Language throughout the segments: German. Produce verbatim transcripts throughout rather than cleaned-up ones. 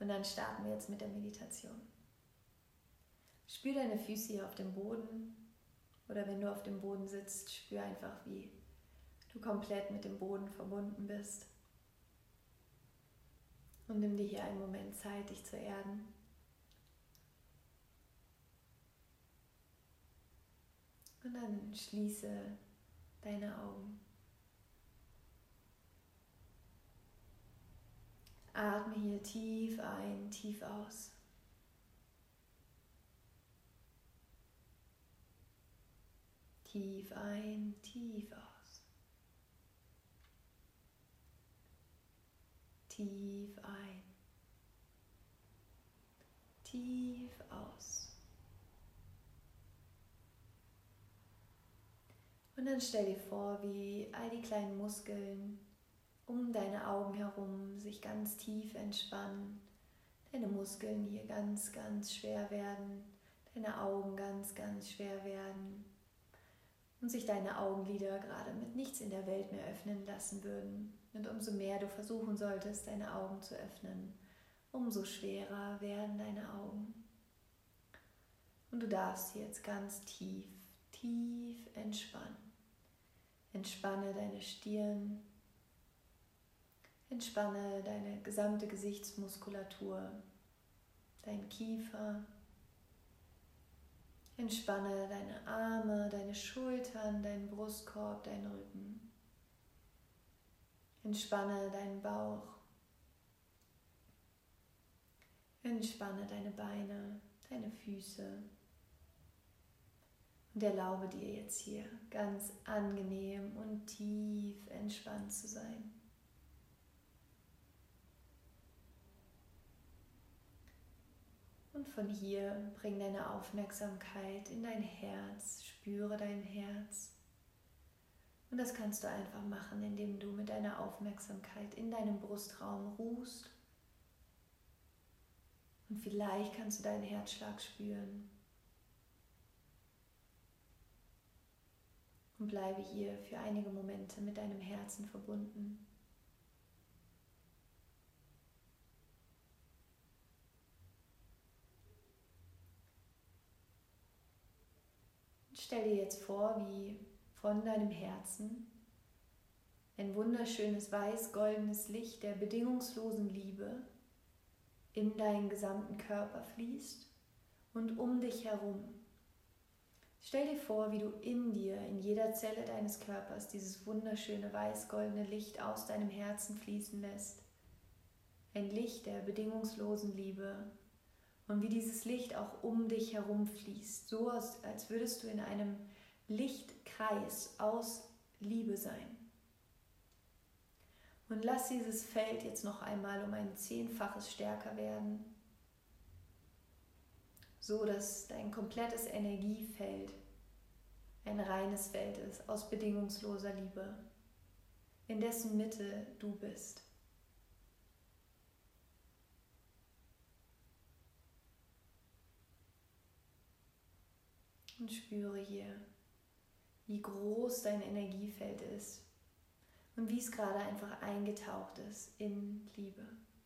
Und dann starten wir jetzt mit der Meditation. Spür deine Füße hier auf dem Boden oder wenn du auf dem Boden sitzt, spür einfach, wie du komplett mit dem Boden verbunden bist. Und nimm dir hier einen Moment Zeit, dich zu erden. Und dann schließe deine Augen. Atme hier tief ein, tief aus. Tief ein, tief aus. Tief ein. Tief aus. Und dann stell dir vor, wie all die kleinen Muskeln um deine Augen herum sich ganz tief entspannen. Deine Muskeln hier ganz, ganz schwer werden. Deine Augen ganz, ganz schwer werden. Und sich deine Augenlider gerade mit nichts in der Welt mehr öffnen lassen würden. Und umso mehr du versuchen solltest, deine Augen zu öffnen, umso schwerer werden deine Augen. Und du darfst jetzt ganz tief, tief entspannen. Entspanne deine Stirn, entspanne deine gesamte Gesichtsmuskulatur, dein Kiefer. Entspanne deine Arme, deine Schultern, deinen Brustkorb, deinen Rücken. Entspanne deinen Bauch. Entspanne deine Beine, deine Füße. Und erlaube dir jetzt hier ganz angenehm und tief entspannt zu sein. Und von hier bring deine Aufmerksamkeit in dein Herz, spüre dein Herz. Und das kannst du einfach machen, indem du mit deiner Aufmerksamkeit in deinem Brustraum ruhst. Und vielleicht kannst du deinen Herzschlag spüren. Und bleibe hier für einige Momente mit deinem Herzen verbunden. Stell dir jetzt vor, wie von deinem Herzen ein wunderschönes weiß-goldenes Licht der bedingungslosen Liebe in deinen gesamten Körper fließt und um dich herum. Stell dir vor, wie du in dir, in jeder Zelle deines Körpers dieses wunderschöne weiß-goldene Licht aus deinem Herzen fließen lässt. Ein Licht der bedingungslosen Liebe. Und wie dieses Licht auch um dich herum fließt, so als würdest du in einem Lichtkreis aus Liebe sein. Und lass dieses Feld jetzt noch einmal um ein Zehnfaches stärker werden, so dass dein komplettes Energiefeld ein reines Feld ist aus bedingungsloser Liebe, in dessen Mitte du bist. Und spüre hier, wie groß dein Energiefeld ist und wie es gerade einfach eingetaucht ist in Liebe.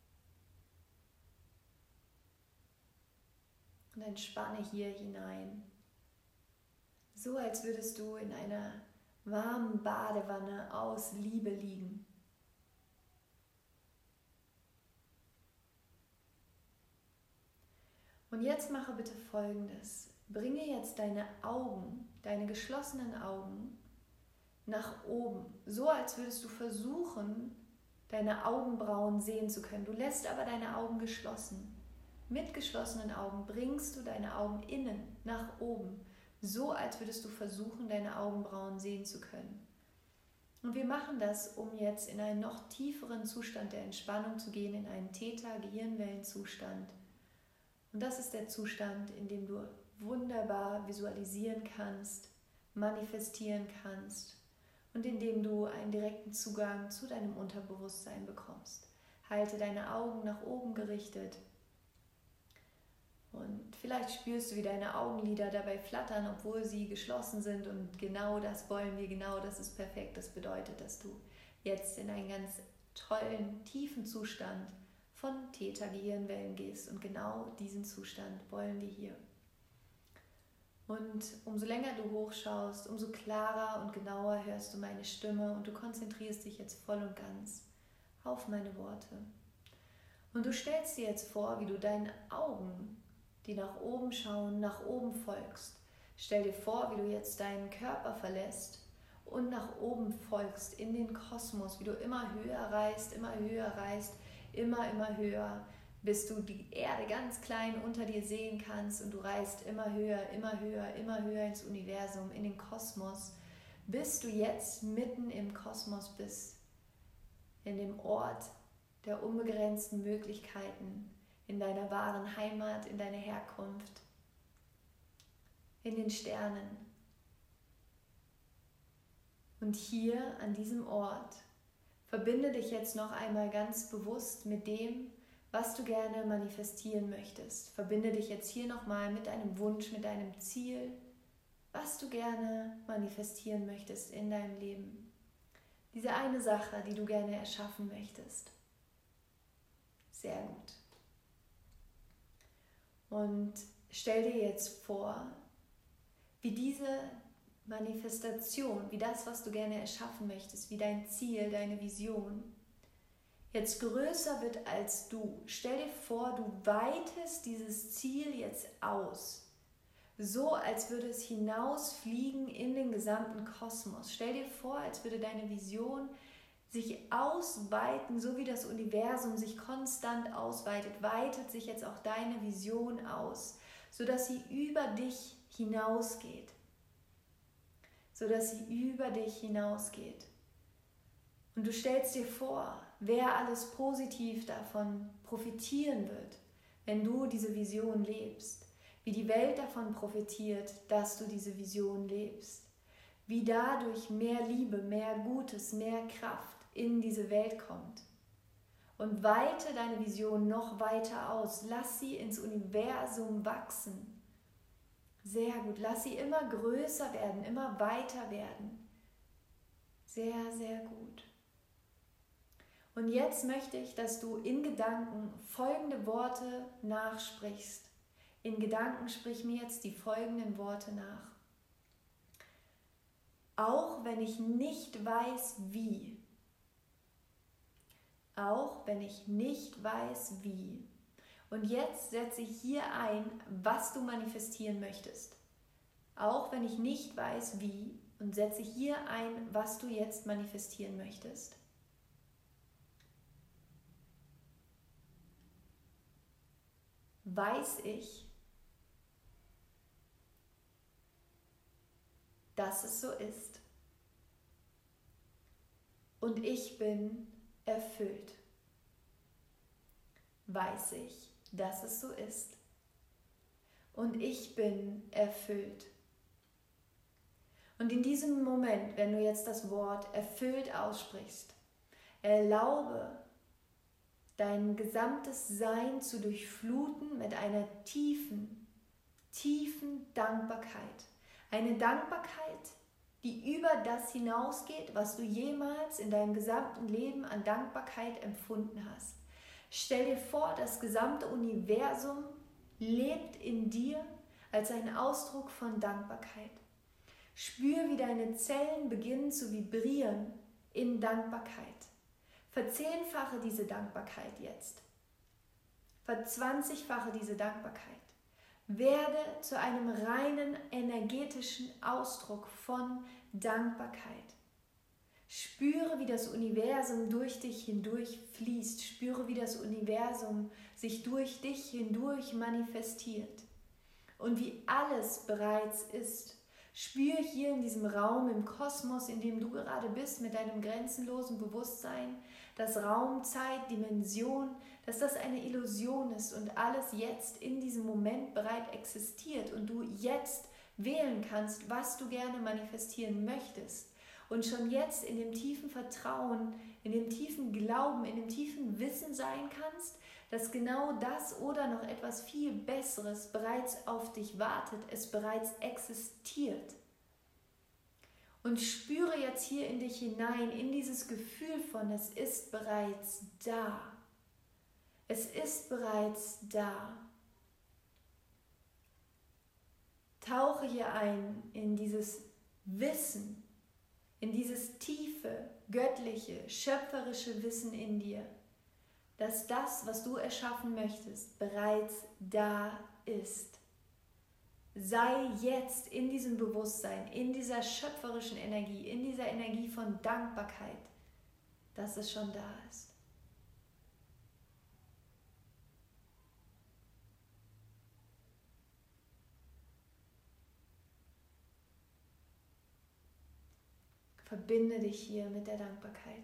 Und entspanne hier hinein, so als würdest du in einer warmen Badewanne aus Liebe liegen. Und jetzt mache bitte Folgendes. Bringe jetzt deine Augen, deine geschlossenen Augen nach oben, so als würdest du versuchen, deine Augenbrauen sehen zu können. Du lässt aber deine Augen geschlossen. Mit geschlossenen Augen bringst du deine Augen innen nach oben, so als würdest du versuchen, deine Augenbrauen sehen zu können. Und wir machen das, um jetzt in einen noch tieferen Zustand der Entspannung zu gehen, in einen Theta-Gehirnwellenzustand. Und das ist der Zustand, in dem du wunderbar visualisieren kannst, manifestieren kannst und in dem du einen direkten Zugang zu deinem Unterbewusstsein bekommst. Halte deine Augen nach oben gerichtet und vielleicht spürst du, wie deine Augenlider dabei flattern, obwohl sie geschlossen sind, und genau das wollen wir, genau das ist perfekt. Das bedeutet, dass du jetzt in einen ganz tollen, tiefen Zustand von Theta-Gehirnwellen gehst. Und genau diesen Zustand wollen wir hier. Und umso länger du hochschaust, umso klarer und genauer hörst du meine Stimme und du konzentrierst dich jetzt voll und ganz auf meine Worte. Und du stellst dir jetzt vor, wie du deinen Augen, die nach oben schauen, nach oben folgst. Stell dir vor, wie du jetzt deinen Körper verlässt und nach oben folgst in den Kosmos, wie du immer höher reist, immer höher reist, immer, immer höher, bis du die Erde ganz klein unter dir sehen kannst und du reist immer höher, immer höher, immer höher ins Universum, in den Kosmos, bis du jetzt mitten im Kosmos bist, in dem Ort der unbegrenzten Möglichkeiten, in deiner wahren Heimat, in deiner Herkunft, in den Sternen. Und hier an diesem Ort verbinde dich jetzt noch einmal ganz bewusst mit dem, was du gerne manifestieren möchtest. Verbinde dich jetzt hier nochmal mit deinem Wunsch, mit deinem Ziel, was du gerne manifestieren möchtest in deinem Leben. Diese eine Sache, die du gerne erschaffen möchtest. Sehr gut. Und stell dir jetzt vor, wie diese Manifestation, wie das, was du gerne erschaffen möchtest, wie dein Ziel, deine Vision, jetzt größer wird als du. Stell dir vor, du weitest dieses Ziel jetzt aus. So, als würde es hinausfliegen in den gesamten Kosmos. Stell dir vor, als würde deine Vision sich ausweiten, so wie das Universum sich konstant ausweitet, weitet sich jetzt auch deine Vision aus, sodass sie über dich hinausgeht. Sodass sie über dich hinausgeht. Und du stellst dir vor, wer alles positiv davon profitieren wird, wenn du diese Vision lebst. Wie die Welt davon profitiert, dass du diese Vision lebst. Wie dadurch mehr Liebe, mehr Gutes, mehr Kraft in diese Welt kommt. Und weite deine Vision noch weiter aus. Lass sie ins Universum wachsen. Sehr gut. Lass sie immer größer werden, immer weiter werden. Sehr, sehr gut. Und jetzt möchte ich, dass du in Gedanken folgende Worte nachsprichst. In Gedanken sprich mir jetzt die folgenden Worte nach. Auch wenn ich nicht weiß, wie. Auch wenn ich nicht weiß, wie. Und jetzt setze ich hier ein, was du manifestieren möchtest. Auch wenn ich nicht weiß, wie. Und setze hier ein, was du jetzt manifestieren möchtest. Weiß ich, dass es so ist. Und ich bin erfüllt. Weiß ich, dass es so ist. Und ich bin erfüllt. Und in diesem Moment, wenn du jetzt das Wort erfüllt aussprichst, erlaube dein gesamtes Sein zu durchfluten mit einer tiefen, tiefen Dankbarkeit. Eine Dankbarkeit, die über das hinausgeht, was du jemals in deinem gesamten Leben an Dankbarkeit empfunden hast. Stell dir vor, das gesamte Universum lebt in dir als ein Ausdruck von Dankbarkeit. Spür, wie deine Zellen beginnen zu vibrieren in Dankbarkeit. Verzehnfache diese Dankbarkeit jetzt. Verzwanzigfache diese Dankbarkeit. Werde zu einem reinen energetischen Ausdruck von Dankbarkeit. Spüre, wie das Universum durch dich hindurch fließt. Spüre, wie das Universum sich durch dich hindurch manifestiert. Und wie alles bereits ist. Spüre hier in diesem Raum, im Kosmos, in dem du gerade bist, mit deinem grenzenlosen Bewusstsein, dass Raum, Zeit, Dimension, dass das eine Illusion ist und alles jetzt in diesem Moment bereit existiert und du jetzt wählen kannst, was du gerne manifestieren möchtest. Und schon jetzt in dem tiefen Vertrauen, in dem tiefen Glauben, in dem tiefen Wissen sein kannst, dass genau das oder noch etwas viel Besseres bereits auf dich wartet, es bereits existiert. Und spüre jetzt hier in dich hinein, in dieses Gefühl von, es ist bereits da. Es ist bereits da. Tauche hier ein in dieses Wissen, in dieses tiefe, göttliche, schöpferische Wissen in dir, dass das, was du erschaffen möchtest, bereits da ist. Sei jetzt in diesem Bewusstsein, in dieser schöpferischen Energie, in dieser Energie von Dankbarkeit, dass es schon da ist. Verbinde dich hier mit der Dankbarkeit.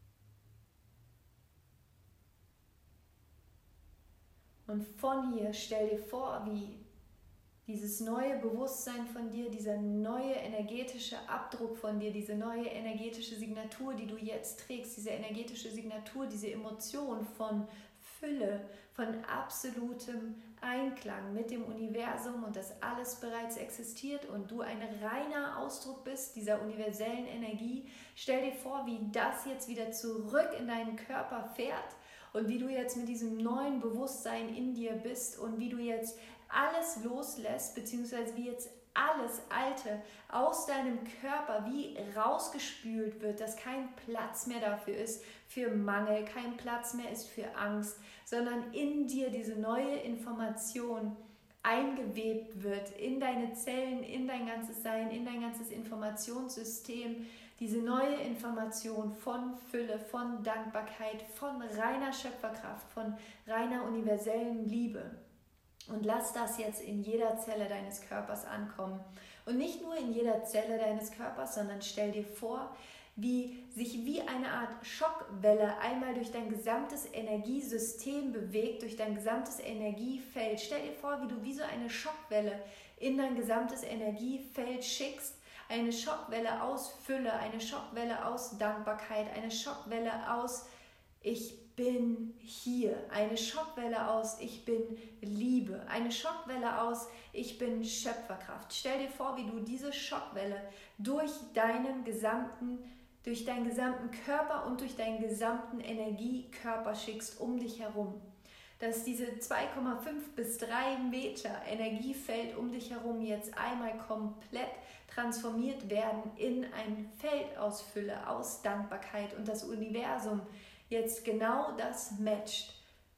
Und von hier stell dir vor, wie dieses neue Bewusstsein von dir, dieser neue energetische Abdruck von dir, diese neue energetische Signatur, die du jetzt trägst, diese energetische Signatur, diese Emotion von Fülle, von absolutem Einklang mit dem Universum und dass alles bereits existiert und du ein reiner Ausdruck bist dieser universellen Energie. Stell dir vor, wie das jetzt wieder zurück in deinen Körper fährt und wie du jetzt mit diesem neuen Bewusstsein in dir bist und wie du jetzt alles loslässt, beziehungsweise wie jetzt alles Alte aus deinem Körper wie rausgespült wird, dass kein Platz mehr dafür ist, für Mangel, kein Platz mehr ist für Angst, sondern in dir diese neue Information eingewebt wird, in deine Zellen, in dein ganzes Sein, in dein ganzes Informationssystem, diese neue Information von Fülle, von Dankbarkeit, von reiner Schöpferkraft, von reiner universellen Liebe. Und lass das jetzt in jeder Zelle deines Körpers ankommen. Und nicht nur in jeder Zelle deines Körpers, sondern stell dir vor, wie sich wie eine Art Schockwelle einmal durch dein gesamtes Energiesystem bewegt, durch dein gesamtes Energiefeld. Stell dir vor, wie du wie so eine Schockwelle in dein gesamtes Energiefeld schickst. Eine Schockwelle aus Fülle, eine Schockwelle aus Dankbarkeit, eine Schockwelle aus Ich bin hier, eine Schockwelle aus Ich bin Liebe, eine Schockwelle aus Ich bin Schöpferkraft. Stell dir vor, wie du diese Schockwelle durch deinen gesamten, durch deinen gesamten Körper und durch deinen gesamten Energiekörper schickst um dich herum. Dass diese zwei Komma fünf bis drei Meter Energiefeld um dich herum jetzt einmal komplett transformiert werden in ein Feld aus Fülle, aus Dankbarkeit und das Universum jetzt genau das matcht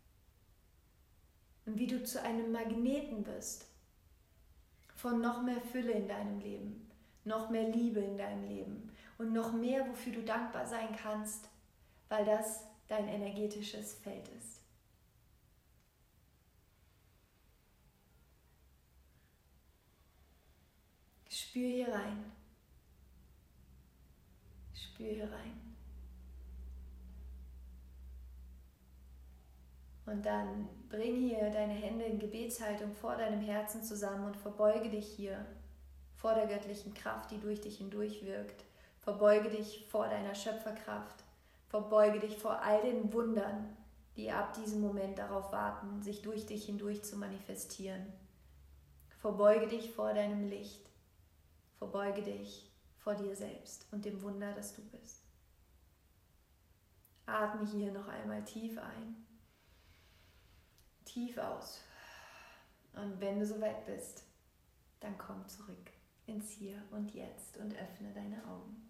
und wie du zu einem Magneten wirst von noch mehr Fülle in deinem Leben, noch mehr Liebe in deinem Leben und noch mehr, wofür du dankbar sein kannst, weil das dein energetisches Feld ist. Spür hier rein. Spür hier rein. Und dann bring hier deine Hände in Gebetshaltung vor deinem Herzen zusammen und verbeuge dich hier vor der göttlichen Kraft, die durch dich hindurch wirkt. Verbeuge dich vor deiner Schöpferkraft. Verbeuge dich vor all den Wundern, die ab diesem Moment darauf warten, sich durch dich hindurch zu manifestieren. Verbeuge dich vor deinem Licht. Verbeuge dich vor dir selbst und dem Wunder, das du bist. Atme hier noch einmal tief ein. Tief aus. Und wenn du soweit bist, dann komm zurück ins Hier und Jetzt und öffne deine Augen.